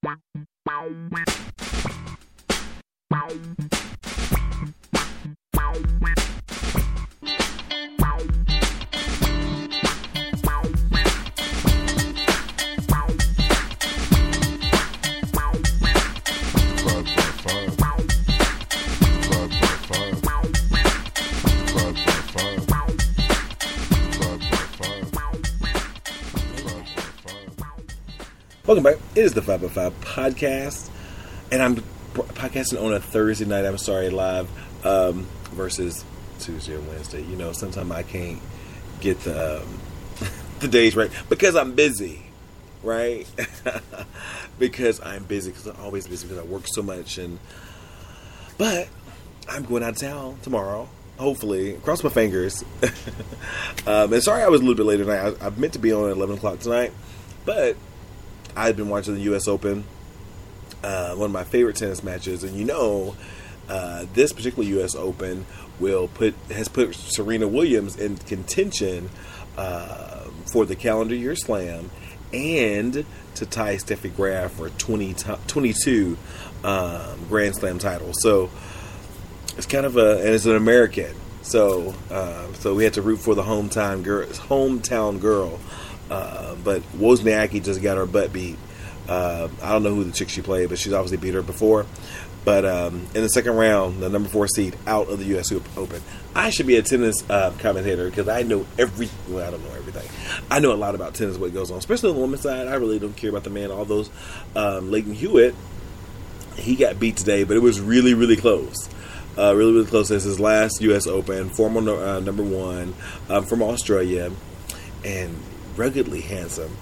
Welcome back. It is the 5x5 podcast, and I'm podcasting on a Thursday night. I'm sorry, live versus Tuesday or Wednesday. You know, sometimes I can't get the days right because I'm busy, right? Because I'm busy, because I'm always busy because I work so much. But I'm going out of town tomorrow. Hopefully, cross my fingers. And sorry I was a little bit later tonight. I meant to be on at 11 o'clock tonight, but I've been watching the U.S. Open, one of my favorite tennis matches, and this particular U.S. Open has put Serena Williams in contention for the calendar year slam and to tie Steffi Graf for 22 Grand Slam titles. So it's kind of and it's an American, so we had to root for the hometown girl. But Wozniacki just got her butt beat. I don't know who the chick she played, but she's obviously beat her before. But in the second round, the number 4 seed out of the U.S. Open. I should be a tennis commentator because I know I don't know everything. I know a lot about tennis, what goes on, especially on the women's side. I really don't care about the man. All those Leighton Hewitt, he got beat today, but it was really, really close. Really, really close. It's his last U.S. Open. Former number 1 from Australia, and ruggedly handsome.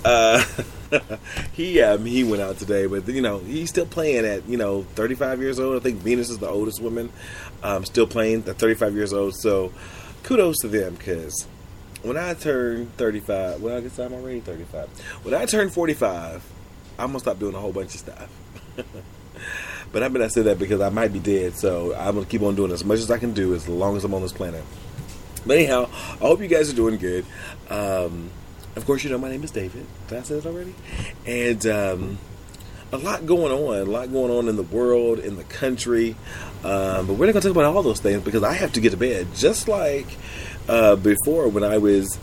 He went out today, but he's still playing at 35 years old. I think Venus is the oldest woman still playing at 35 years old. So kudos to them, because when I turn 35, well, I guess I'm already 35. When I turn 45, I'm gonna stop doing a whole bunch of stuff. But I mean, I said that because I might be dead, so I'm gonna keep on doing as much as I can do as long as I'm on this planet. But anyhow, I hope you guys are doing good. Of course, my name is David. Did I say that already? And a lot going on in the world, in the country. But we're not going to talk about all those things because I have to get to bed. Just like before when I was...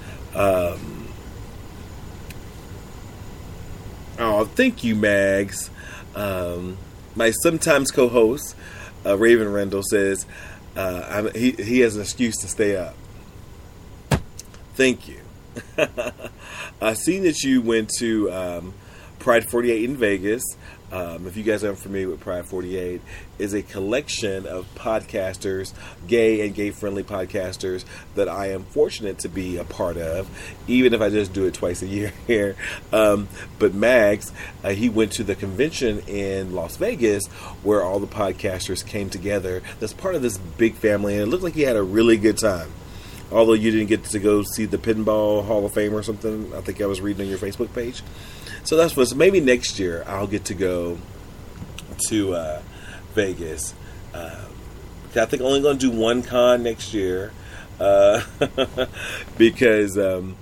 thank you, Mags. My sometimes co-host, Raven Rendell, says he has an excuse to stay up. Thank you. I seen that you went to Pride 48 in Vegas. If you guys aren't familiar with Pride 48, is a collection of podcasters, gay and gay-friendly podcasters that I am fortunate to be a part of, even if I just do it twice a year here. But Mags, he went to the convention in Las Vegas where all the podcasters came together. That's part of this big family, and it looked like he had a really good time. Although you didn't get to go see the Pinball Hall of Fame or something, I think I was reading on your Facebook page. So that's what. So maybe next year I'll get to go to Vegas. I think I'm only going to do one con next year because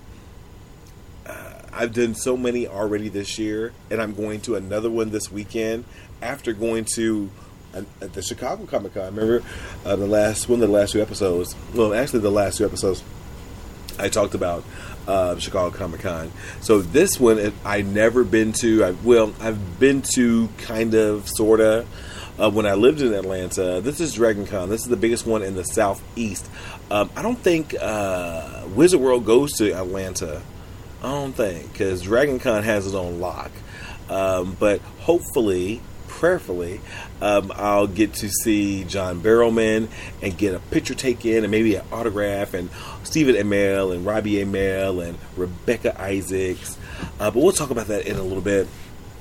I've done so many already this year, and I'm going to another one this weekend after going to at the Chicago Comic Con. Remember the last 2 episodes? Well, actually, the last 2 episodes I talked about Chicago Comic Con. So this one I've never been to. I've been to kind of, sorta. When I lived in Atlanta. This is Dragon Con. This is the biggest one in the Southeast. I don't think Wizard World goes to Atlanta. I don't think, because Dragon Con has its own lock. But hopefully, prayerfully, I'll get to see John Barrowman and get a picture taken and maybe an autograph, and Stephen Amell and Robbie Amell and Rebecca Isaacs. But we'll talk about that in a little bit.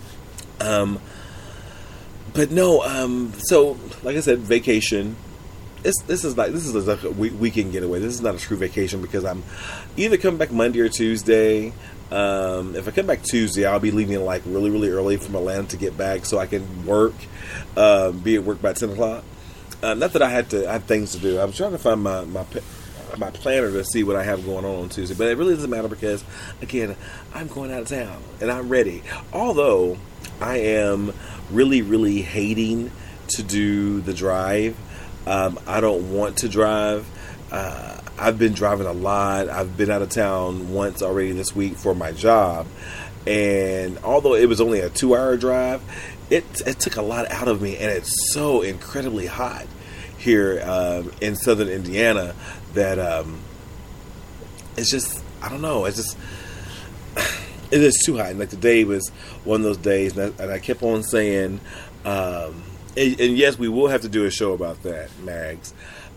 But no, so like I said, vacation. This is like a weekend getaway. This is not a true vacation because I'm either coming back Monday or Tuesday. If I come back Tuesday, I'll be leaving like really, really early from Atlanta to get back so I can work, be at work by 10 o'clock. Not that I have things to do. I'm trying to find my planner to see what I have going on Tuesday, but it really doesn't matter because, again, I'm going out of town and I'm ready. Although I am really, really hating to do the drive. I don't want to drive. I've been driving a lot. I've been out of town once already this week for my job. And although it was only a 2-hour drive, it took a lot out of me. And it's so incredibly hot here in southern Indiana that it's just, I don't know, it's just, it is too hot. And like today was one of those days, and I kept on saying, and yes, we will have to do a show about that, Mags.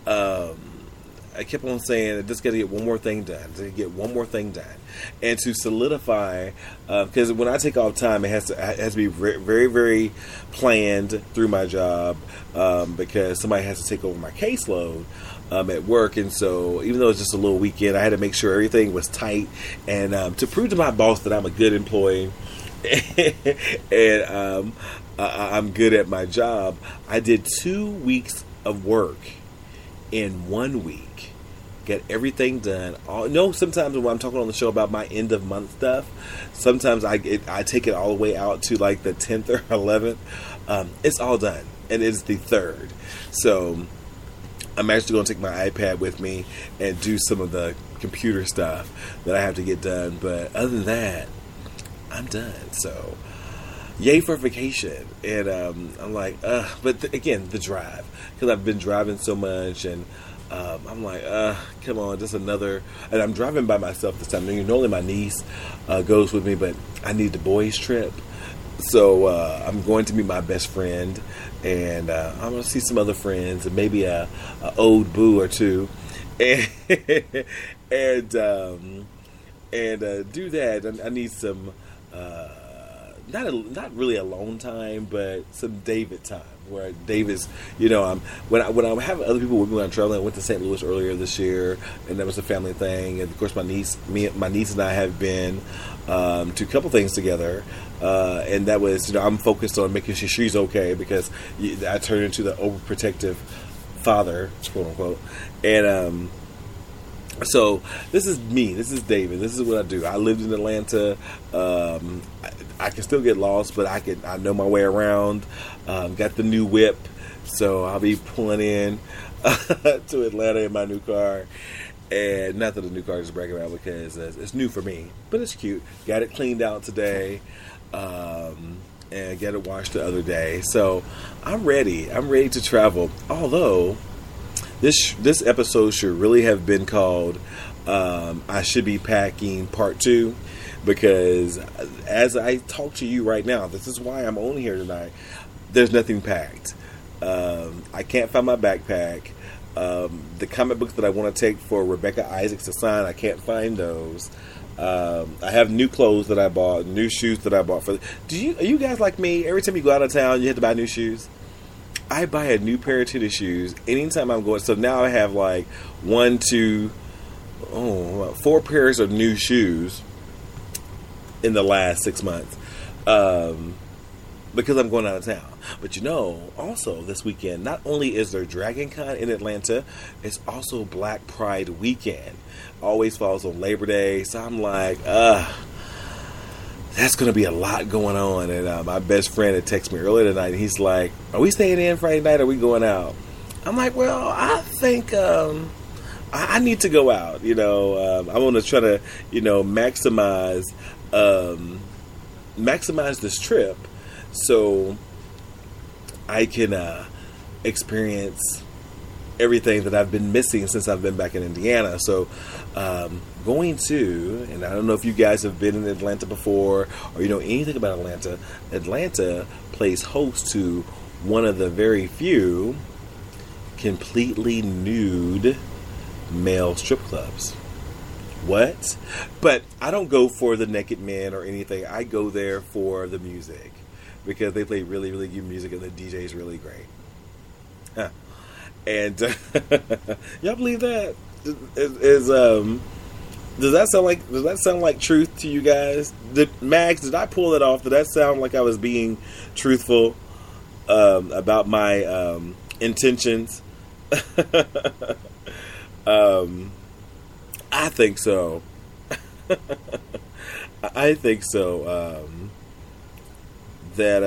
I kept on saying, I just got to get one more thing done. And to solidify, because when I take off time, it has to be very, very planned through my job, because somebody has to take over my caseload at work. And so even though it's just a little weekend, I had to make sure everything was tight, and to prove to my boss that I'm a good employee and I'm good at my job, I did 2 weeks of work in 1 week. Get everything done. Sometimes when I'm talking on the show about my end of month stuff, sometimes I take it all the way out to like the 10th or 11th. It's all done, and it's the 3rd. So I'm actually going to take my iPad with me and do some of the computer stuff that I have to get done. But other than that, I'm done. So yay for vacation. And I'm like, but again, the drive, because I've been driving so much, and I'm like, come on, just another. And I'm driving by myself this time. Normally my niece goes with me, but I need the boys' trip. So I'm going to meet my best friend, and I'm going to see some other friends, and maybe a old boo or two, and do that. I need some not really alone time, but some David time. Where David's, when I'm having other people with me when I'm traveling. I went to St. Louis earlier this year, and that was a family thing. And of course, my niece and I have been to a couple things together, and that was, I'm focused on making sure she's okay, because I turned into the overprotective father, quote unquote, and so this is me. This is David. This is what I do. I lived in Atlanta. I can still get lost, but I know my way around. Got the new whip, so I'll be pulling in to Atlanta in my new car. And not that the new car is bragging about, because it's new for me, but it's cute. Got it cleaned out today, and got it washed the other day. So I'm ready. I'm ready to travel. Although this episode should really have been called I Should Be Packing Part 2, because as I talk to you right now, this is why I'm on here tonight, there's nothing packed. I can't find my backpack. The comic books that I want to take for Rebecca Isaacs to sign, I can't find those. I have new clothes that I bought, new shoes that I bought. Are you guys like me? Every time you go out of town, you have to buy new shoes? I buy a new pair of tennis shoes anytime I'm going. So now I have like 4 pairs of new shoes in the last 6 months, because I'm going out of town. But also this weekend, not only is there Dragon Con in Atlanta, it's also Black Pride weekend. Always falls on Labor Day. So I'm like, that's going to be a lot going on. And my best friend had texted me earlier tonight, and he's like, are we staying in Friday night, or are we going out? I'm like, well, I think I need to go out. I want to try to, maximize this trip so I can experience everything that I've been missing since I've been back in Indiana. So going to, and I don't know if you guys have been in Atlanta before, or you know anything about Atlanta. Atlanta plays host to one of the very few completely nude male strip clubs. What? But I don't go for the naked men or anything. I go there for the music, because they play really, really good music, and the DJ is really great. Huh. And y'all believe that? Does that sound like truth to you guys? Max, did I pull that off? Did that sound like I was being truthful about my intentions? I think so. I think so. that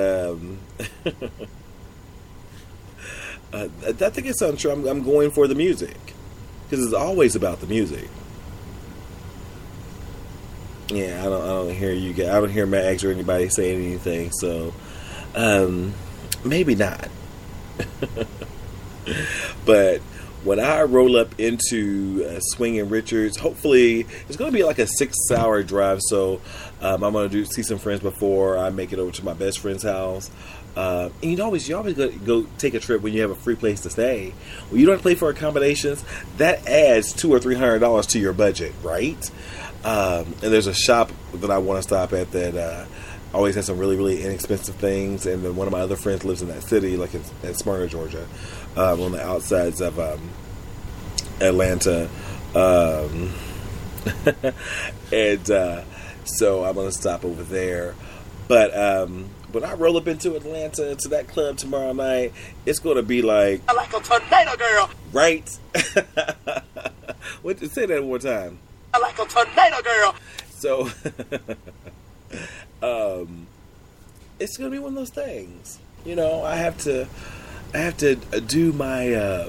I think it's untrue. I'm going for the music because it's always about the music. Yeah, I don't hear you guys. I don't hear Mags or anybody saying anything. So maybe not. But when I roll up into Swinging Richards, hopefully it's going to be like a 6-hour drive. So I'm going to see some friends before I make it over to my best friend's house. And you always go take a trip when you have a free place to stay. When you don't pay for accommodations, that adds $200 or $300 to your budget, right? And there's a shop that I want to stop at that always has some really, really inexpensive things. And then one of my other friends lives in that city, like at Smyrna, Georgia, on the outsides of Atlanta. And so I'm going to stop over there. But when I roll up into Atlanta, to that club tomorrow night, it's going to be like a tornado, girl. Right? Say that one more time. Like a tornado, girl. So, it's going to be one of those things. You know, I have to do my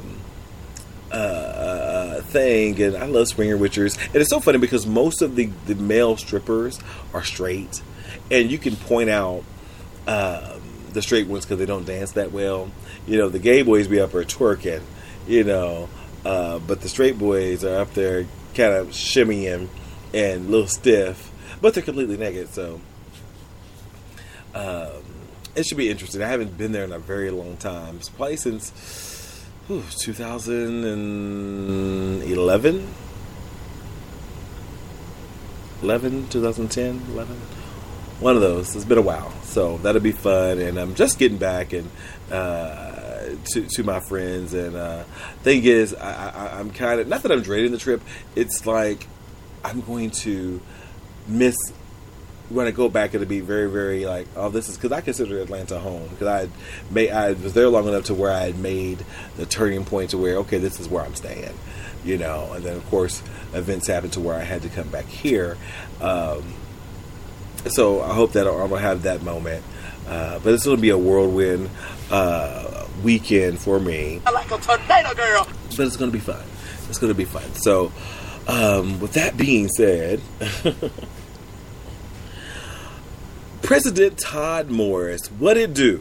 thing, and I love Swinging Richards. And it's so funny because most of the male strippers are straight, and you can point out the straight ones because they don't dance that well. You know, the gay boys be up there twerking, you know, but the straight boys are up there kind of shimmying and a little stiff, but they're completely naked. So it should be interesting. I haven't been there in a very long time. It's probably since 2011, 2010, 11. One of those. It's been a while, so that'll be fun. And I'm just getting back and to my friends. And thing is, I'm kind of, not that I'm dreading the trip. It's like I'm going to miss when I go back. It'll be very, very like, oh, this is because I consider Atlanta home because I was there long enough to where I had made the turning point to where, okay, this is where I'm staying, you know. And then of course events happened to where I had to come back here. So I hope that I'm going to have that moment. But it's going to be a whirlwind weekend for me. I like a tornado, girl. But it's going to be fun. It's going to be fun. So with that being said, President Todd Morris, what it do?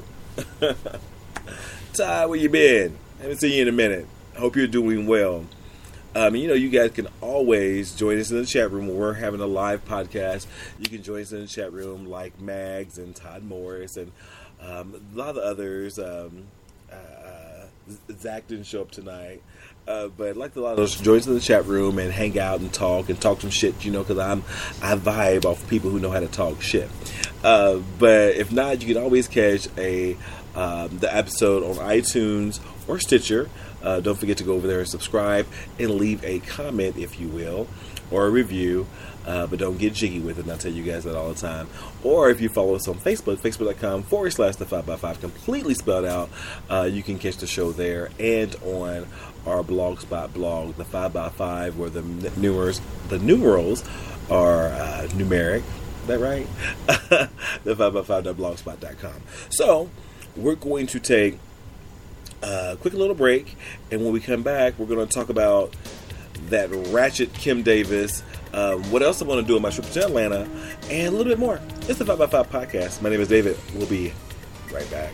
Todd, where you been? I haven't seen you in a minute. Hope you're doing well. You know, you guys can always join us in the chat room when we're having a live podcast. You can join us in the chat room like Mags and Todd Morris and a lot of the others. Zach didn't show up tonight. But like a lot of those, join us in the chat room and hang out and talk some shit, you know, because I vibe off people who know how to talk shit. But if not, you can always catch the episode on iTunes or Stitcher. Don't forget to go over there and subscribe and leave a comment, if you will, or a review. But don't get jiggy with it, and I tell you guys that all the time. Or if you follow us on Facebook, facebook.com/the5x5, completely spelled out, you can catch the show there and on our Blogspot blog, the 5x5, where the numerals are numeric. Is that right? The 5x5.blogspot.com. So we're going to take a quick little break, and when we come back, we're going to talk about that ratchet Kim Davis, what else I'm going to do on my trip to Atlanta, and a little bit more. It's the 5x5 podcast. My name is David. We'll be right back.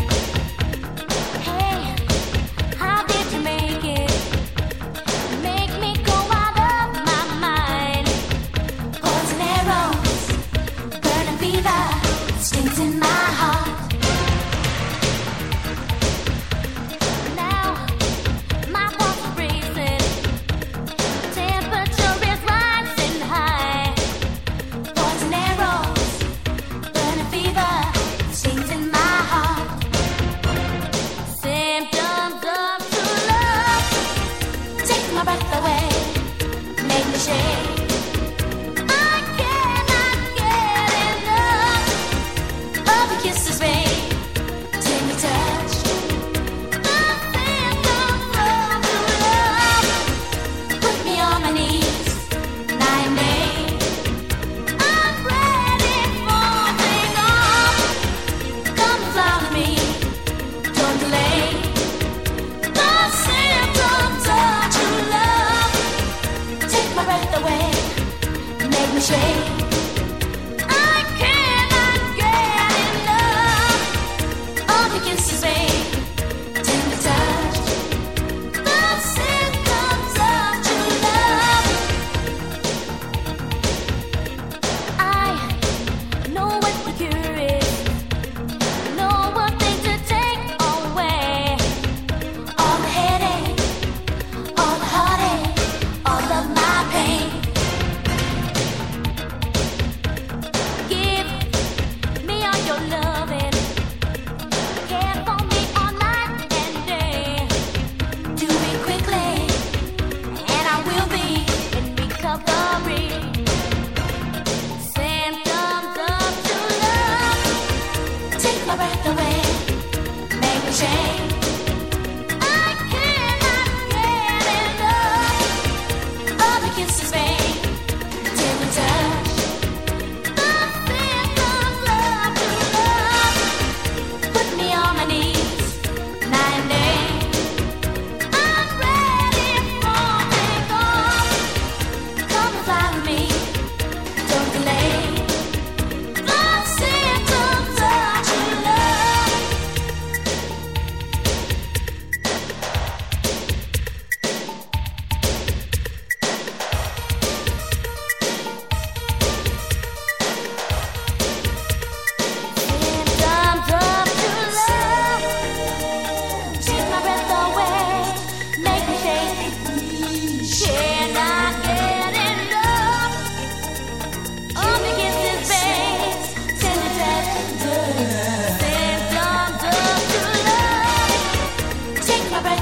Hey, how did you make it? Make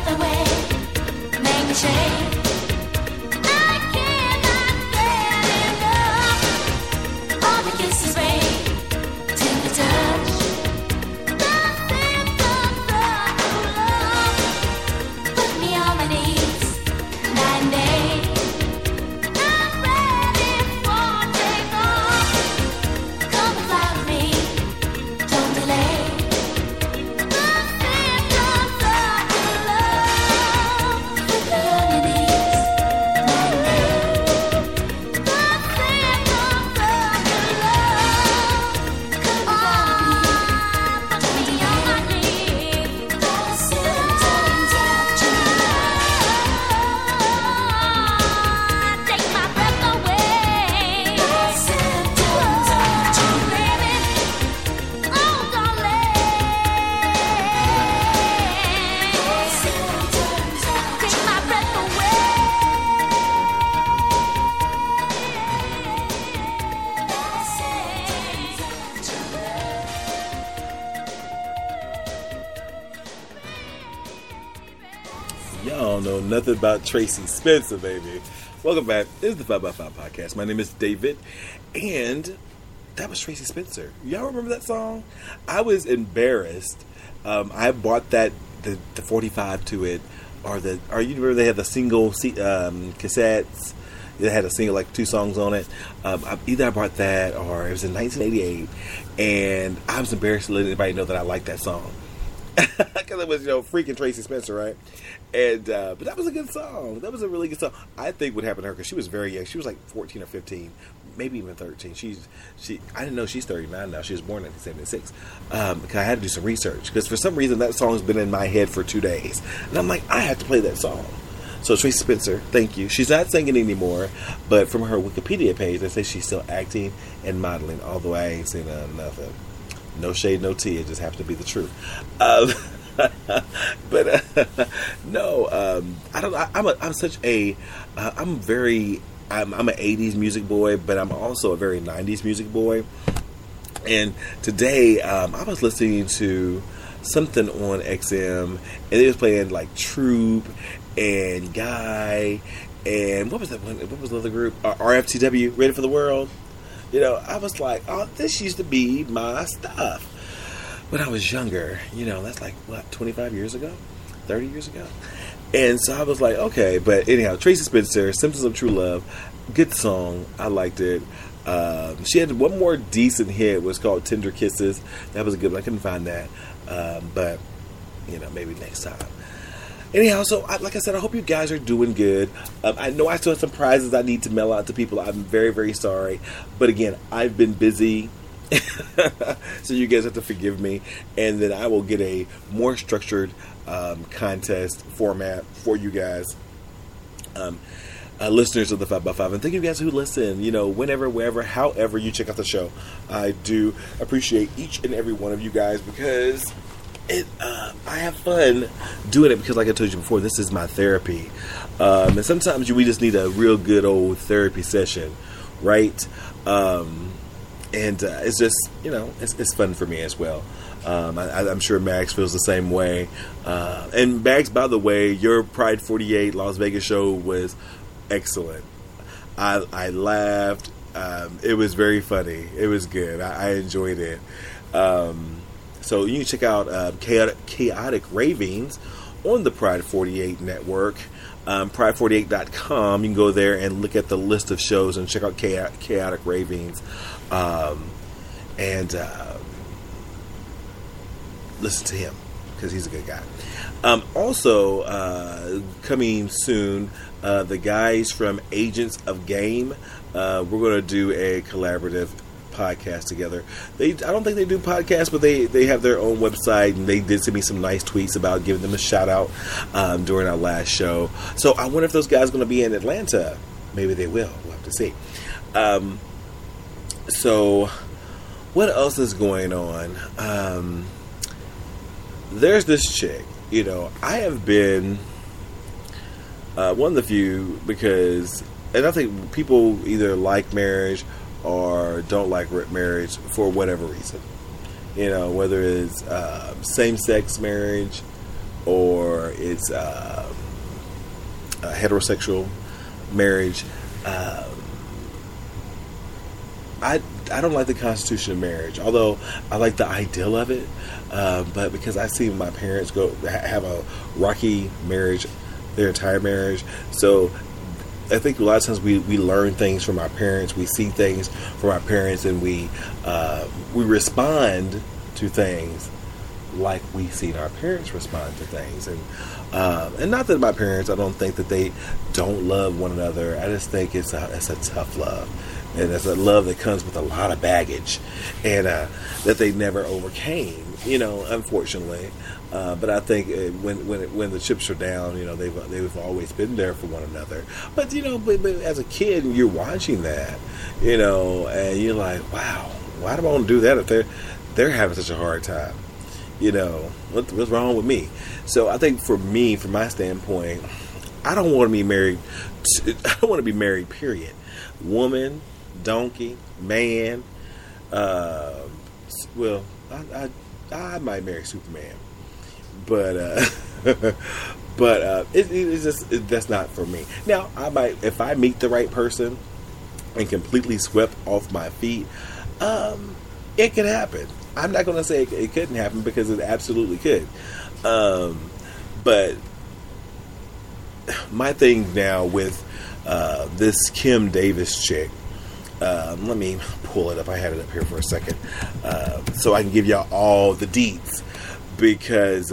Y'all know nothing about Tracie Spencer, baby. Welcome back. This is the 5x5 podcast. My name is David, and that was Tracie Spencer. Y'all remember that song? I was embarrassed. I bought the 45 to it, you remember they had the single cassettes? It had a single, like 2 songs on it. Either I bought that or it was in 1988, and I was embarrassed to let anybody know that I liked that song. Because it was, freaking Tracie Spencer, right? And but that was a good song. That was a really good song. I think what happened to her, because she was very young. She was like 14 or 15, maybe even 13. I didn't know she's 39 now. She was born in 1976. Because I had to do some research. Because for some reason, that song's been in my head for 2 days. And I'm like, I have to play that song. So Tracie Spencer, thank you. She's not singing anymore, but from her Wikipedia page, they say she's still acting and modeling. Although I ain't seen nothing. No shade, no tea. It just happens to be the truth. But no, I don't. I'm an 80s music boy, but I'm also a very 90s music boy. And today, I was listening to something on XM, and they was playing like Troop and Guy, and what was that one? What was the other group? RFTW, Ready for the World. I was like, oh, this used to be my stuff when I was younger. That's like, 25 years ago? 30 years ago? And so I was like, okay. But anyhow, Tracie Spencer, Symptoms of True Love, good song. I liked it. She had one more decent hit. It was called Tender Kisses. That was a good one. I couldn't find that. But, maybe next time. Anyhow, so like I said, I hope you guys are doing good. I know I still have some prizes I need to mail out to people. I'm very, very sorry. But again, I've been busy. So you guys have to forgive me. And then I will get a more structured contest format for you guys. Listeners of the 5x5. And thank you guys who listen, whenever, wherever, however you check out the show. I do appreciate each and every one of you guys because I have fun doing it because, like I told you before, this is my therapy. And sometimes we just need a real good old therapy session, right? And it's just, it's fun for me as well. I'm sure Max feels the same way. And Max, by the way, your Pride 48 Las Vegas show was excellent. I laughed. It was very funny. It was good. I enjoyed it. So you can check out Chaotic Ravings on the Pride 48 network, pride48.com. You can go there and look at the list of shows and check out Chaotic Ravings, and listen to him because he's a good guy. Also, coming soon, the guys from Agents of Game, we're going to do a collaborative podcast together. I don't think they do podcasts, but they have their own website, and they did send me some nice tweets about giving them a shout out during our last show. So I wonder if those guys are going to be in Atlanta. Maybe they will. We'll have to see. So what else is going on? There's this chick. I have been one of the few and I think people either like marriage or don't like marriage for whatever reason. Whether it's same-sex marriage or it's a heterosexual marriage. I don't like the constitution of marriage, although I like the ideal of it. But because I've seen my parents have a rocky marriage, their entire marriage, so I think a lot of times we learn things from our parents, we see things from our parents, and we respond to things like we've seen our parents respond to things. And not that my parents, I don't think that they don't love one another. I just think it's a tough love. And it's a love that comes with a lot of baggage, and that they never overcame, unfortunately. But I think when the chips are down, they've always been there for one another. But but as a kid, you're watching that, and you're like, wow, why do I want to do that if they're having such a hard time? What's wrong with me? So I think from my standpoint, I don't want to be married. I don't want to be married. Period. Woman, donkey, man. Well, I might marry Superman, but it's just that's not for me. Now, I might, if I meet the right person and completely swept off my feet, it could happen. I'm not going to say it couldn't happen, because it absolutely could. But my thing now with this Kim Davis chick, let me pull it up. I had it up here for a second, so I can give y'all all the deets, because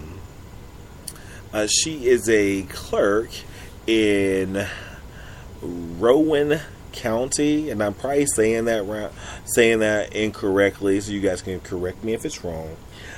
she is a clerk in Rowan County, and I'm probably saying that incorrectly, so you guys can correct me if it's wrong.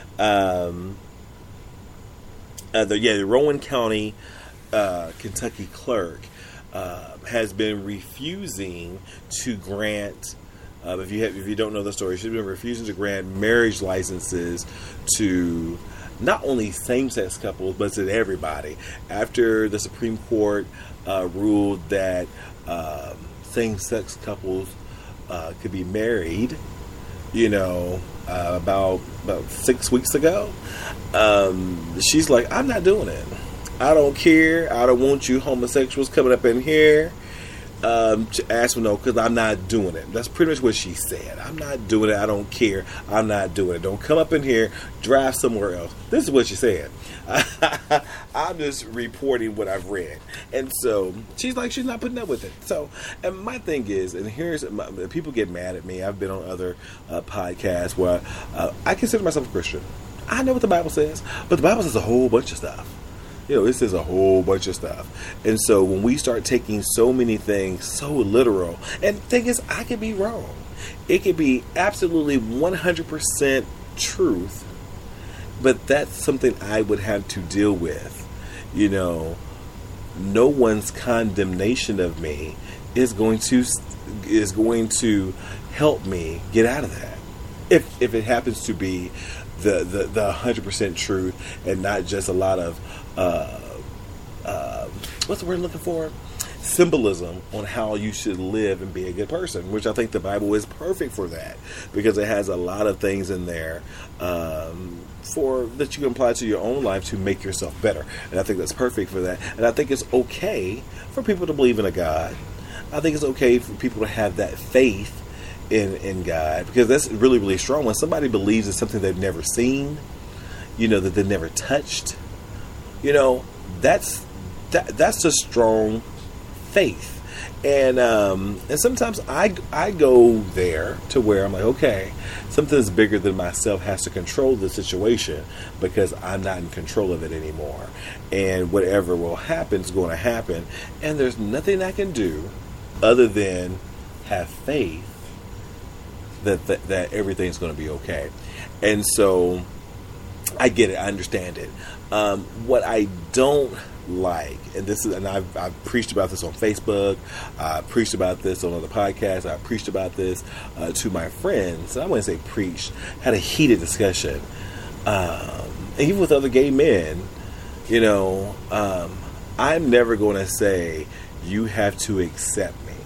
The Rowan County, Kentucky clerk has been refusing to grant. If you don't know the story, she's been refusing to grant marriage licenses to not only same-sex couples, but to everybody, after the Supreme Court ruled that same-sex couples could be married, about 6 weeks ago. She's like, I'm not doing it. I don't care. I don't want you homosexuals coming up in here to ask for no, because I'm not doing it. That's pretty much what she said. I'm not doing it. I don't care. I'm not doing it. Don't come up in here. Drive somewhere else. This is what she said. I'm just reporting what I've read. And so she's like, she's not putting up with it. So, and my thing is, and people get mad at me. I've been on other podcasts where I consider myself a Christian. I know what the Bible says, but the Bible says a whole bunch of stuff. It says a whole bunch of stuff. And so when we start taking so many things so literal, and the thing is, I could be wrong. It could be absolutely 100% truth, but that's something I would have to deal with. No one's condemnation of me is going to help me get out of that. If it happens to be the 100% truth, and not just a lot of what's the word I'm looking for? Symbolism on how you should live and be a good person, which I think the Bible is perfect for that, because it has a lot of things in there for that you can apply to your own life to make yourself better. And I think that's perfect for that. And I think it's okay for people to believe in a God. I think it's okay for people to have that faith in God, because that's really, really strong. When somebody believes in something they've never seen, that they've never touched, that's a strong faith. And sometimes I go there to where I'm like, okay, something's bigger than myself has to control the situation, because I'm not in control of it anymore. And whatever will happen is going to happen. And there's nothing I can do other than have faith that everything's going to be okay. And so I get it. I understand it. What I don't like, and I've preached about this on Facebook, I preached about this on other podcasts, I preached about this to my friends. I wouldn't say preached, had a heated discussion, even with other gay men. I'm never going to say you have to accept me.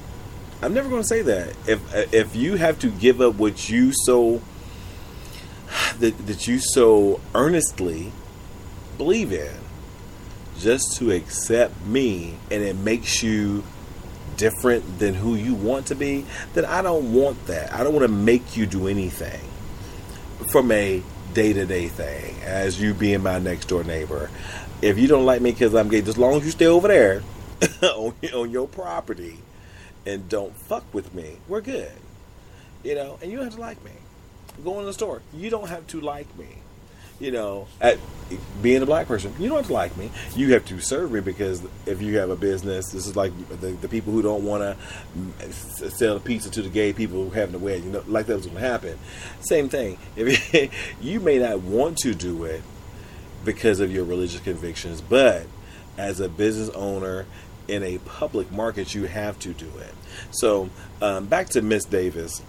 I'm never going to say that. If you have to give up what you so that you so earnestly believe in, just to accept me, and it makes you different than who you want to be, then I don't want that. I don't want to make you do anything from a day-to-day thing, as you being my next door neighbor. If you don't like me because I'm gay, as long as you stay over there on your property and don't fuck with me, we're good. You know, and you don't have to like me. Go in the store. You don't have to like me. You know, at being a black person, you don't have to like me. You have to serve me, because if you have a business, this is like the people who don't want to sell pizza to the gay people who having a wedding. You know, like that was going to happen. Same thing. If you may not want to do it because of your religious convictions, but as a business owner in a public market, you have to do it. So back to Miss Davis.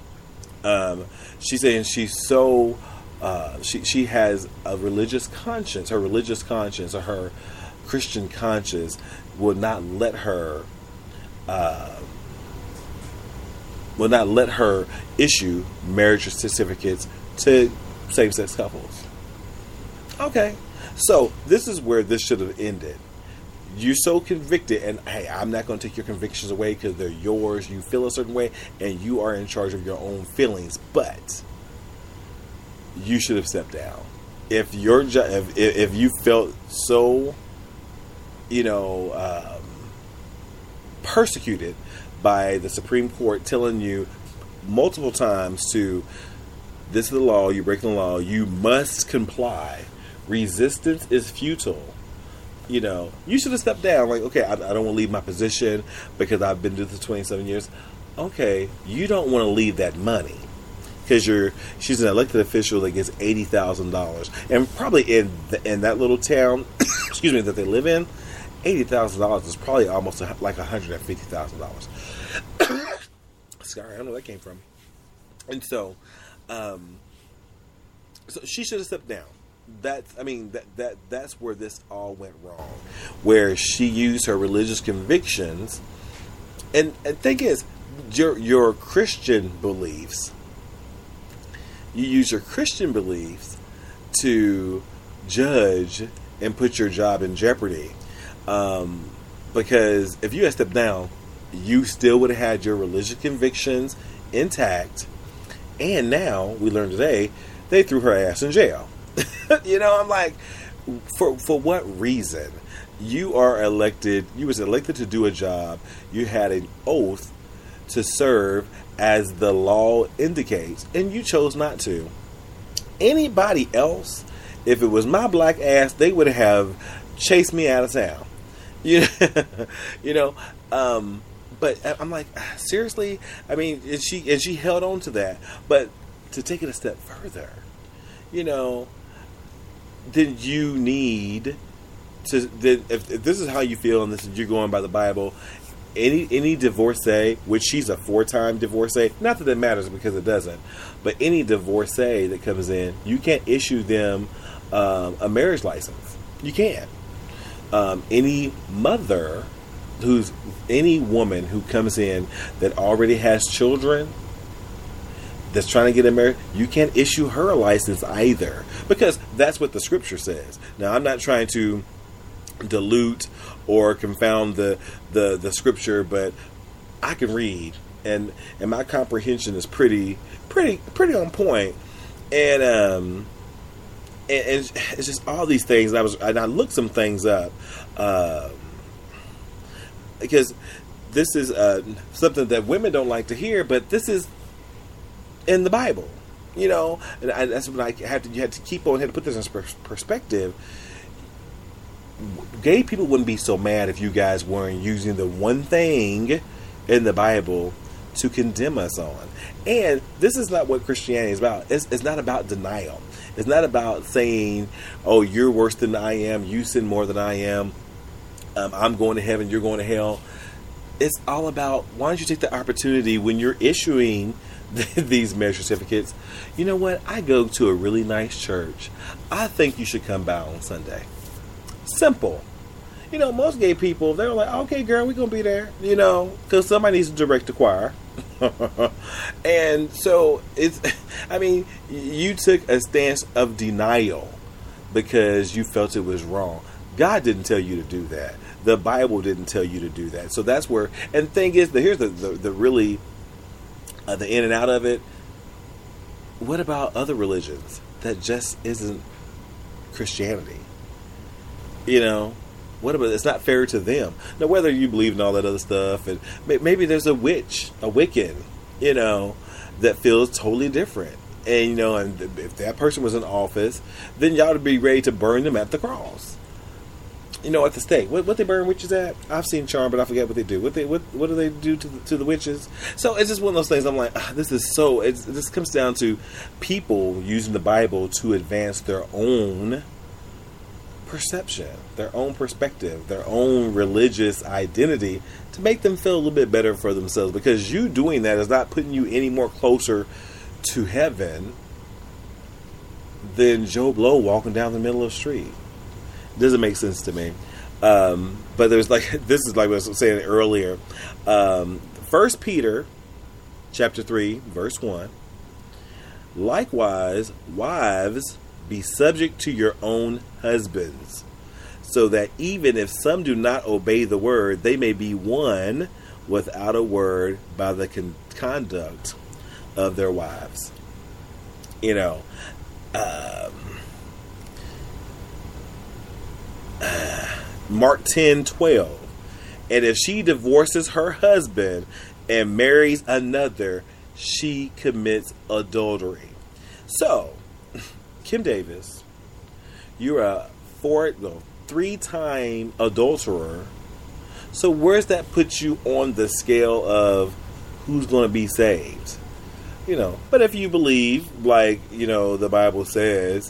She's saying she's so she has a religious conscience. Her religious conscience, or her Christian conscience, will not let her issue marriage certificates to same-sex couples. Okay, so this is where this should have ended. You're so convicted, and hey, I'm not going to take your convictions away because they're yours. You feel a certain way, and you are in charge of your own feelings. But you should have stepped down. If your if you felt so, persecuted by the Supreme Court telling you multiple times to, this is the law, you're breaking the law, you must comply. Resistance is futile. You should have stepped down. Like, okay, I don't want to leave my position because I've been doing this 27 years. Okay, you don't want to leave that money because she's an elected official that gets $80,000, and probably in that little town, excuse me, that they live in, $80,000 is probably almost like $150,000. Sorry, I don't know where that came from. And so she should have stepped down. That's where this all went wrong, where she used her religious convictions, and thing is, your Christian beliefs. You use your Christian beliefs to judge and put your job in jeopardy, because if you had stepped down, you still would have had your religious convictions intact, and now we learned today they threw her ass in jail. I'm like, for what reason? You was elected to do a job. You had an oath to serve as the law indicates, and you chose not to. Anybody else, if it was my black ass, they would have chased me out of town. But I'm like, seriously? I mean, and she held on to that. But to take it a step further, then you need to. If this is how you feel, and you're going by the Bible, any divorcee, which she's a 4-time divorcee, not that it matters because it doesn't, but any divorcee that comes in, you can't issue them a marriage license. You can't. Any woman who comes in that already has children, that's trying to get married, you can't issue her a license either, because that's what the scripture says. Now, I'm not trying to dilute or confound the scripture, but I can read, and my comprehension is pretty on point, and it's just all these things. And I looked some things up because this is something that women don't like to hear, but this is in the Bible, and that's what you had to keep on. Had to put this in perspective. Gay people wouldn't be so mad if you guys weren't using the one thing in the Bible to condemn us on. And this is not what Christianity is about. It's not about denial. It's not about saying, "Oh, you're worse than I am. You sin more than I am. I'm going to heaven. You're going to hell." It's all about, why don't you take the opportunity when you're issuing these marriage certificates? You know what? I go to a really nice church. I think you should come by on Sunday. Simple. Most gay people, they're like, okay, girl, we're going to be there, because somebody needs to direct the choir. And so it's, I mean, you took a stance of denial because you felt it was wrong. God didn't tell you to do that. The Bible didn't tell you to do that. So that's where, and the thing is, here's the really, the in and out of it. What about other religions that just isn't Christianity? You know, what about, it's not fair to them. Now, whether you believe in all that other stuff, and maybe there's a Wiccan, you know, that feels totally different. And, you know, and if that person was in office, then y'all would be ready to burn them at the cross. You know, at the stake. What they burn witches at? I've seen Charm, but I forget what they do. What do they do to the witches? So it's just one of those things. I'm like, this is so. This comes down to people using the Bible to advance their own perception, their own perspective, their own religious identity to make them feel a little bit better for themselves. Because you doing that is not putting you any more closer to heaven than Joe Blow walking down the middle of the street. Doesn't make sense to me. But there's like, this is like what I was saying earlier. 1 Peter chapter 3, verse 1. Likewise, wives, be subject to your own husbands, so that even if some do not obey the word, they may be won without a word by the conduct of their wives. You know, Mark 10:12. And if she divorces her husband and marries another, she commits adultery. So, Kim Davis, you're a 3-time adulterer. So where's that put you on the scale of who's going to be saved? You know, but if you believe, like, you know, the Bible says,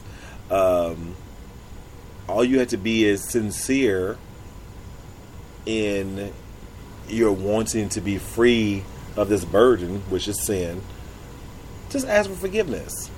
all you have to be is sincere in your wanting to be free of this burden, which is sin. Just ask for forgiveness.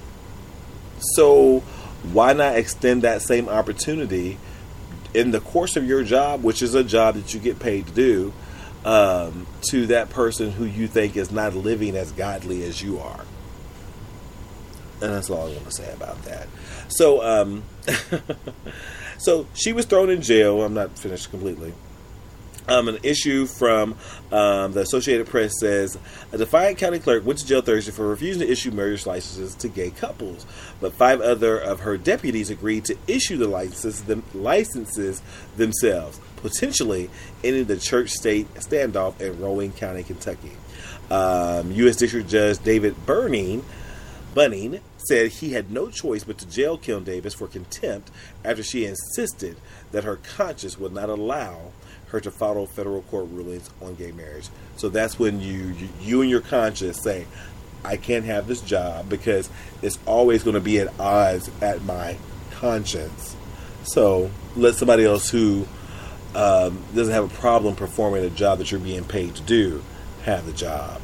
So why not extend that same opportunity in the course of your job, which is a job that you get paid to do, to that person who you think is not living as godly as you are? And that's all I want to say about that. So, so she was thrown in jail. I'm not finished completely. An issue from the Associated Press says, a Defiant County clerk went to jail Thursday for refusing to issue marriage licenses to gay couples, but 5 other of her deputies agreed to issue the licenses themselves, potentially ending the church-state standoff in Rowan County, Kentucky. U.S. District Judge David Bunning said he had no choice but to jail Kim Davis for contempt after she insisted that her conscience would not allow her to follow federal court rulings on gay marriage. So that's when you and your conscience say, I can't have this job because it's always going to be at odds at my conscience. So let somebody else who doesn't have a problem performing a job that you're being paid to do have the job.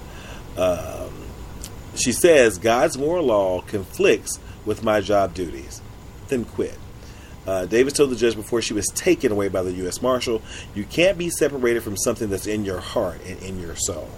She says, God's moral law conflicts with my job duties. Then quit. Davis told the judge before she was taken away by the U.S. Marshal, you can't be separated from something that's in your heart and in your soul.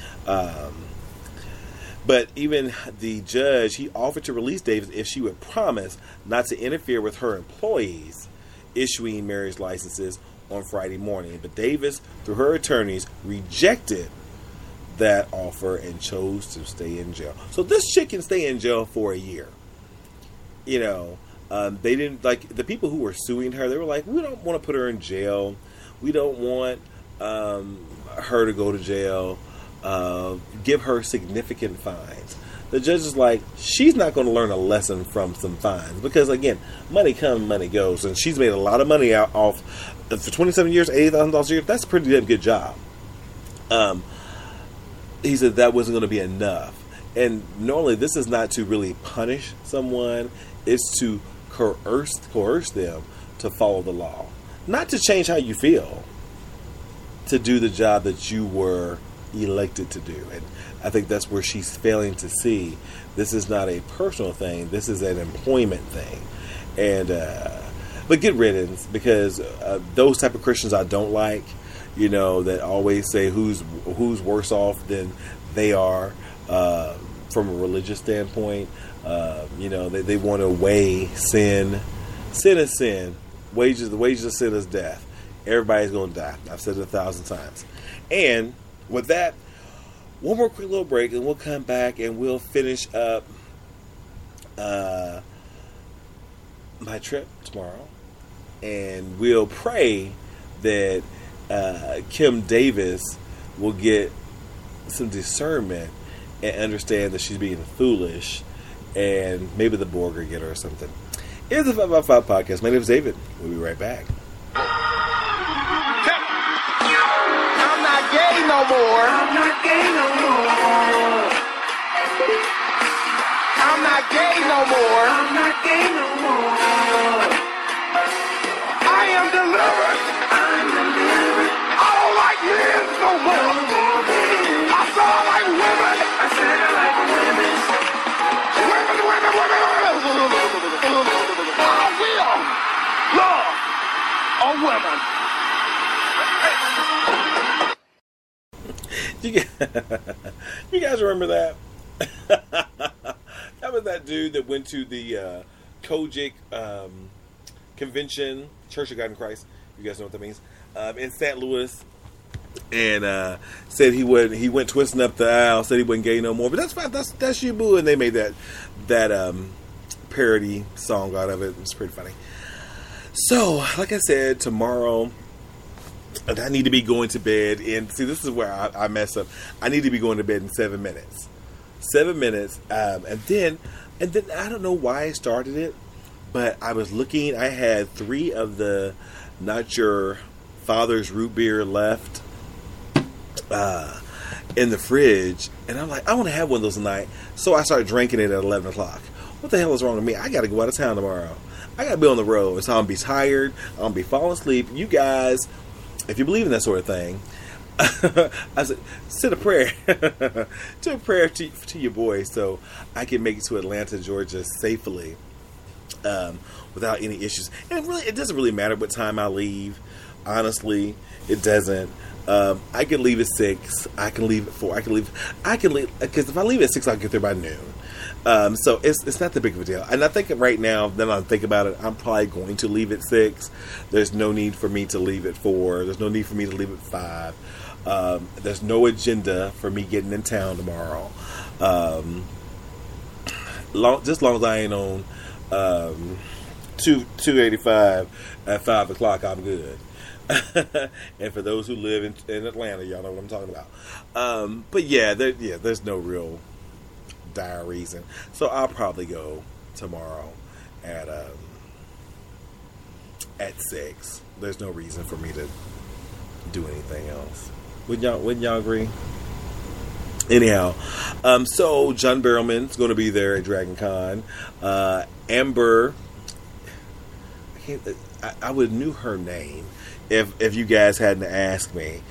But even the judge, he offered to release Davis if she would promise not to interfere with her employees issuing marriage licenses on Friday morning. But Davis, through her attorneys, rejected that offer and chose to stay in jail. So this chick can stay in jail for a year. You know, they didn't, like, the people who were suing her, they were like, we don't want to put her in jail. We don't want her to go to jail. Give her significant fines. The judge is like, she's not going to learn a lesson from some fines because, again, money comes, money goes, and she's made a lot of money out off for 27 years, $80,000 a year. That's a pretty damn good job. He said that wasn't going to be enough. And normally this is not to really punish someone. It's to coerce them to follow the law. Not to change how you feel. To do the job that you were elected to do. And I think that's where she's failing to see. This is not a personal thing. This is an employment thing. And but good riddance, because those type of Christians I don't like. You know, that always say who's worse off than they are from a religious standpoint. They want to weigh sin. Sin is sin. The wages of sin is death. Everybody's going to die. I've said it 1,000 times. And with that, one more quick little break, and we'll come back and we'll finish up my trip tomorrow. And we'll pray that Kim Davis will get some discernment and understand that she's being foolish, and maybe the Borg will get her or something. It's the 555 Podcast. My name is David. We'll be right back. I'm not gay no more. I'm not gay no more. I'm not gay no more. I'm not gay no more. I am delivered. I'm delivered. I don't like men no more. I said I like women. I said I like women. I will love a woman. You guys remember that? That was that dude that went to the Kojic convention, Church of God in Christ. You guys know what that means? In St. Louis, and said he went twisting up the aisle, said he wasn't gay no more. But that's fine. That's you, boo. And they made that parody song out of it. It's pretty funny. So, like I said, tomorrow, I need to be going to bed. And see, this is where I mess up. I need to be going to bed in 7 minutes. 7 minutes. And then I don't know why I started it, but I was looking. I had 3 of the Not Your Father's root beer left in the fridge. And I'm like, I want to have one of those tonight. So I started drinking it at 11 o'clock. What the hell is wrong with me? I got to go out of town tomorrow. I got to be on the road. So I'm going to be tired. I'm going to be falling asleep. You guys, if you believe in that sort of thing, I said, send a prayer. To a prayer to your boy so I can make it to Atlanta, Georgia safely without any issues. And really, it doesn't really matter what time I leave. Honestly, it doesn't. I can leave at 6. I can leave at 4. I can leave because if I leave at 6, I'll get there by noon. So it's not that big of a deal. And I think right now, then I think about it, I'm probably going to leave at 6. There's no need for me to leave at 4. There's no need for me to leave at 5. There's no agenda for me getting in town tomorrow. Just long as I ain't on 285 at 5 o'clock, I'm good. And for those who live in Atlanta, y'all know what I'm talking about. But yeah, there's no real dire reason. So I'll probably go tomorrow at 6. There's no reason for me to do anything else. Wouldn't y'all agree? Anyhow, so John Barrowman's going to be there at Dragon Con. Amber, I would have knew her name if you guys hadn't asked me.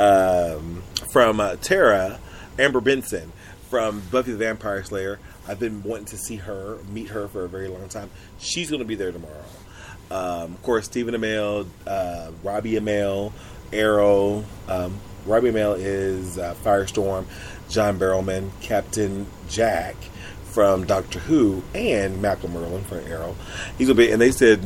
From Tara, Amber Benson from Buffy the Vampire Slayer. I've been wanting to meet her for a very long time. She's going to be there tomorrow. Of course, Stephen Amell, Robbie Amell, Arrow. Robbie Amell is Firestorm. John Barrowman, Captain Jack from Doctor Who, and Malcolm Merlin from Arrow. He's gonna be, and they said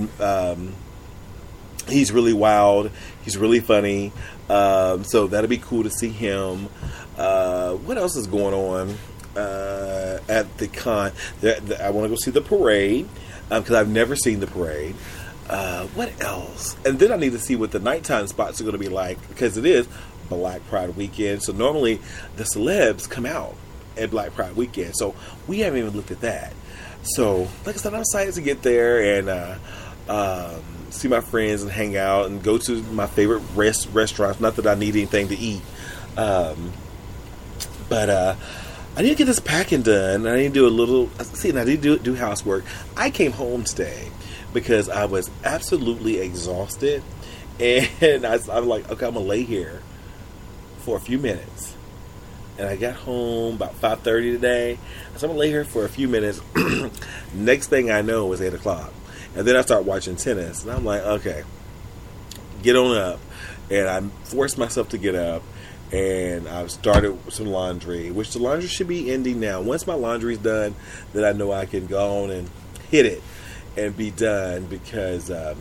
he's really wild. He's really funny. So that'll be cool to see him. What else is going on at the con? I want to go see the parade because I've never seen the parade. What else? And then I need to see what the nighttime spots are going to be like because it is Black Pride weekend. So normally the celebs come out at Black Pride weekend. So we haven't even looked at that. So like I said, I'm excited to get there and see my friends and hang out and go to my favorite restaurants. Not that I need anything to eat. But I need to get this packing done. I need to do a little... See, and I need to do housework. I came home today because I was absolutely exhausted. And I'm like, okay, I'm going to lay here for a few minutes. And I got home about 5:30 today. So I'm going to lay here for a few minutes. Next thing I know is 8 o'clock. And then I start watching tennis. And I'm like, okay, get on up. And I forced myself to get up. and I've started some laundry, which the laundry should be ending now. Once my laundry's done, then I know I can go on and hit it and be done, because I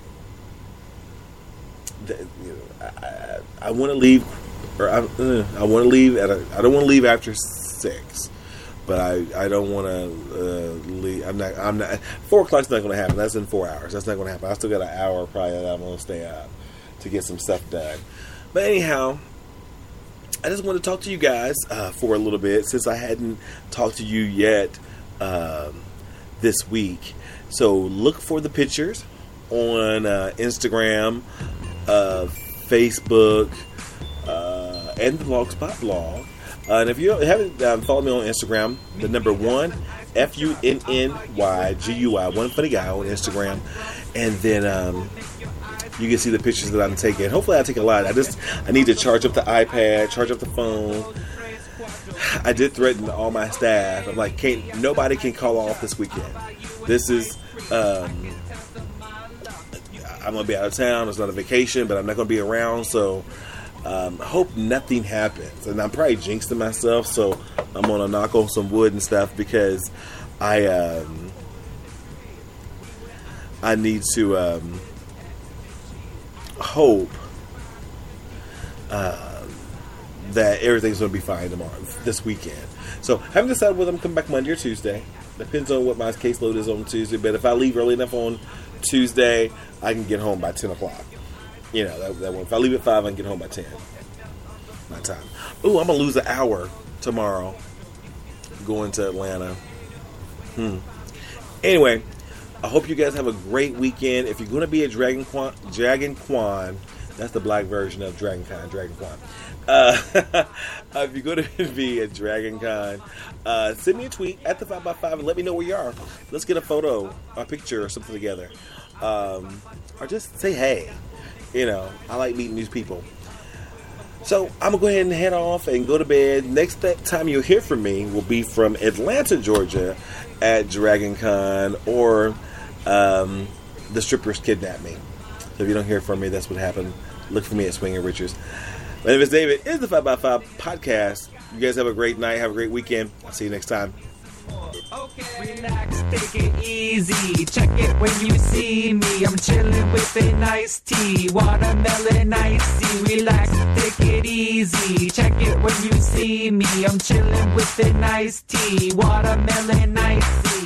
want to leave, or I want to leave I don't want to leave after 6, but I don't want to leave. I'm not. 4 o'clock's not going to happen. That's in 4 hours. That's not going to happen. I still got an hour probably that I'm going to stay up to get some stuff done. But anyhow, I just want to talk to you guys for a little bit, since I hadn't talked to you yet this week. So look for the pictures on Instagram, Facebook, and the Blogspot blog. And if you haven't followed me on Instagram, the number 1 FUNNYGUI, One Funny Guy on Instagram, and then you can see the pictures that I'm taking. Hopefully I take a lot. I need to charge up the iPad, charge up the phone. I did threaten all my staff. I'm like, nobody can call off this weekend. This is, I'm going to be out of town. It's not a vacation, but I'm not going to be around. So I hope nothing happens. And I'm probably jinxing myself, so I'm going to knock on some wood and stuff, because I need to hope that everything's going to be fine this weekend. So I haven't decided whether I'm coming back Monday or Tuesday. Depends on what my caseload is on Tuesday. But if I leave early enough on Tuesday, I can get home by 10 o'clock. You know, that one. If I leave at 5, I can get home by 10. My time. Ooh, I'm going to lose an hour tomorrow going to Atlanta. Anyway, I hope you guys have a great weekend. If you're going to be at Dragon Con, that's the black version of Dragon Con. If you're going to be at Dragon Con, send me a tweet at the 5x5 and let me know where you are. Let's get a photo, a picture, or something together. Or just say hey. You know, I like meeting these people. So I'm going to go ahead and head off and go to bed. Next time you'll hear from me will be from Atlanta, Georgia at Dragon Con, or The Strippers Kidnapped Me. So if you don't hear from me, that's what happened. Look for me at Swinging Richards. My name is David. It's the 5x5 podcast. You guys have a great night. Have a great weekend. I'll see you next time. Okay, relax, take it easy. Check it when you see me. I'm chilling with a nice tea, watermelon iced. Relax, take it easy. Check it when you see me. I'm chilling with a nice tea, watermelon iced.